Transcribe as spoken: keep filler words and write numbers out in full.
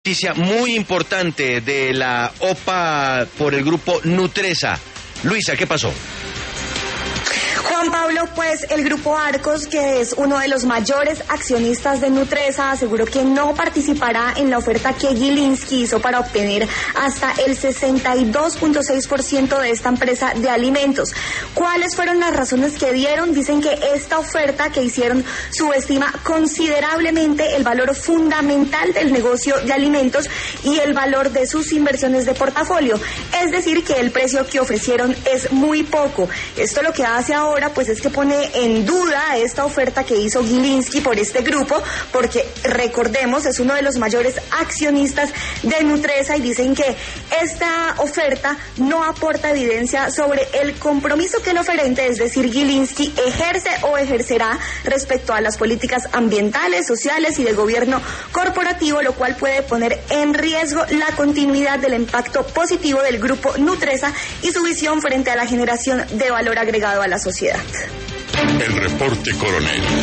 Noticia muy importante de la O P A por el grupo Nutresa. Luisa, ¿qué pasó? Juan Pablo, pues el grupo Arcos, que es uno de los mayores accionistas de Nutresa, aseguró que no participará en la oferta que Gilinski hizo para obtener hasta el sesenta y dos punto seis por ciento de esta empresa de alimentos. ¿Cuáles fueron las razones que dieron? Dicen que esta oferta que hicieron subestima considerablemente el valor fundamental del negocio de alimentos y el valor de sus inversiones de portafolio. Es decir, que el precio que ofrecieron es muy poco. Esto lo que hace ahora pues es que pone en duda esta oferta que hizo Gilinski por este grupo, porque recordemos es uno de los mayores accionistas de Nutresa y dicen que esta oferta no aporta evidencia sobre el compromiso que el oferente, es decir Gilinski, ejerce o ejercerá respecto a las políticas ambientales, sociales y de gobierno corporativo, lo cual puede poner en riesgo la continuidad del impacto positivo del grupo Nutresa y su visión frente a la generación de valor agregado a la sociedad. El reporte Coronel.